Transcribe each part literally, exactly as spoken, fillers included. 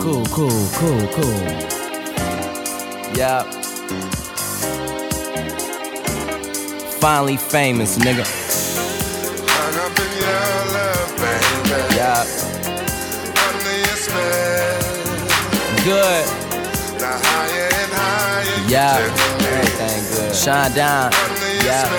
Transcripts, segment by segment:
cool, cool, cool, cool. Yup. Finally famous, nigga. Yup. Good. Yeah, everything good. Shine down. Yeah.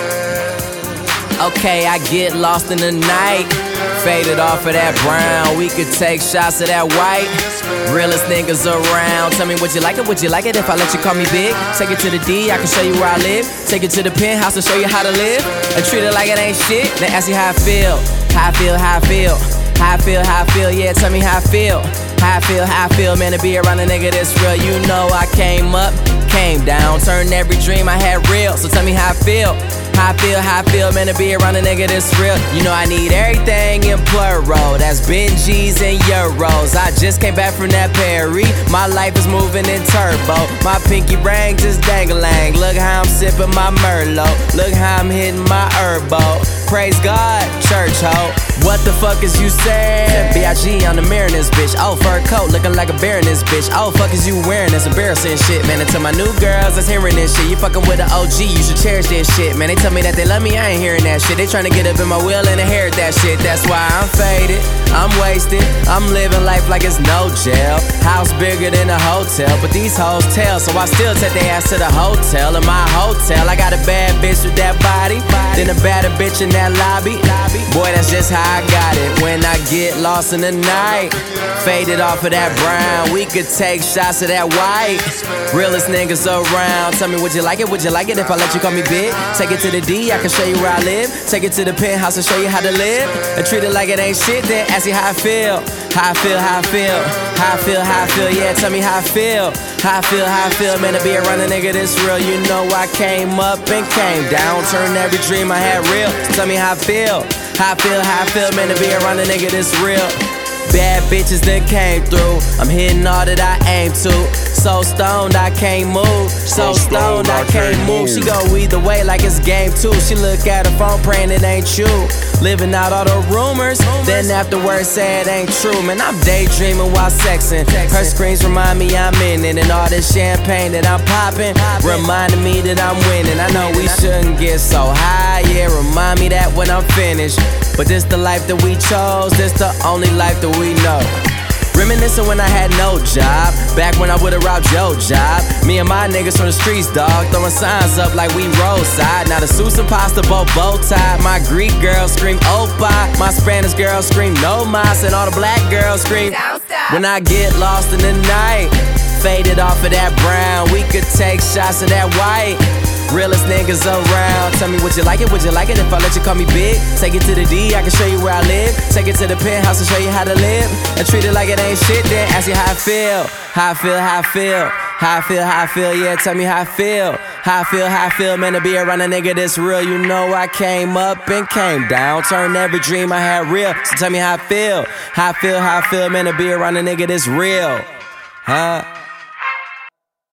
Okay, I get lost in the night. Faded off of that brown. We could take shots of that white. Realest niggas around. Tell me, would you like it? Would you like it if I let you call me big? Take it to the D, I can show you where I live. Take it to the penthouse and show you how to live. And treat it like it ain't shit. Then ask you how I feel. How I feel, how I feel. How I feel, how I feel. Yeah, tell me how I feel. How I feel, how I feel, man, to be around a nigga that's real. You know I came up, came down, turned every dream I had real. So tell me how I feel, how I feel, how I feel, man, to be around a nigga that's real. You know I need everything in plural, that's Benjis and Euros. I just came back from that Perry, my life is moving in turbo. My pinky ring just dangling, look how I'm sipping my Merlot. Look how I'm hitting my Herbo. Praise God, church ho. What the fuck is you saying? B I G on the mirror in this bitch. Oh, fur coat, looking like a bear in this bitch. Oh, fuck is you wearing? That's embarrassing shit, man. And to my new girls that's hearing this shit, you fucking with an O G, you should cherish this shit, man. They tell me that they love me, I ain't hearing that shit. They tryna get up in my wheel and inherit that shit. That's why I'm faded, I'm wasted, I'm living life like it's no jail. House bigger than a hotel, but these hoes tell, so I still take their ass to the hotel. In my hotel, I got a bad bitch with that body, then a badder bitch in that lobby. Boy, that's just how I got it. When I get lost in the night, faded off of that brown. We could take shots of that white. Realest niggas around. Tell me, would you like it? Would you like it if I let you call me big? Take it to the D, I can show you where I live. Take it to the penthouse and show you how to live. And treat it like it ain't shit, then ask you how I feel. How I feel, how I feel. How I feel, how I feel. Yeah, tell me how I feel. How I feel, how I feel. Man, to be around a nigga this real. You know I came up and came down. Turned every dream I had real. So tell me how I feel. How I feel, how I feel, man, to be around a nigga that's real. Bad bitches that came through, I'm hitting all that I aim to. So stoned I can't move, so stoned I can't move. She go either way like it's game two. She look at her phone praying it ain't you. Living out all the rumors, then afterwards say it ain't true. Man, I'm daydreaming while sexing. Her screams remind me I'm in it. And all this champagne that I'm popping reminding me that I'm winning. I know we shouldn't get so high, yeah, remind me that when I'm finished. But this the life that we chose, this the only life that we know. Reminiscing when I had no job, back when I would've robbed your job. Me and my niggas from the streets, dog, throwing signs up like we roadside. Now the suits and pasta both bow tied. My Greek girls scream Opa, my Spanish girls scream No Mas, and all the black girls scream Don't stop. When I get lost in the night, faded off of that brown. We could take shots of that white. Realest niggas around. Tell me, would you like it? Would you like it if I let you call me big? Take it to the D, I can show you where I live. Take it to the penthouse and show you how to live. And treat it like it ain't shit, then ask you how I feel. How I feel, how I feel. How I feel, how I feel, yeah, tell me how I feel. How I feel, how I feel, man, to be around a nigga that's real. You know I came up and came down. Turned every dream I had real. So tell me how I feel. How I feel, how I feel, man, to be around a nigga that's real. Huh?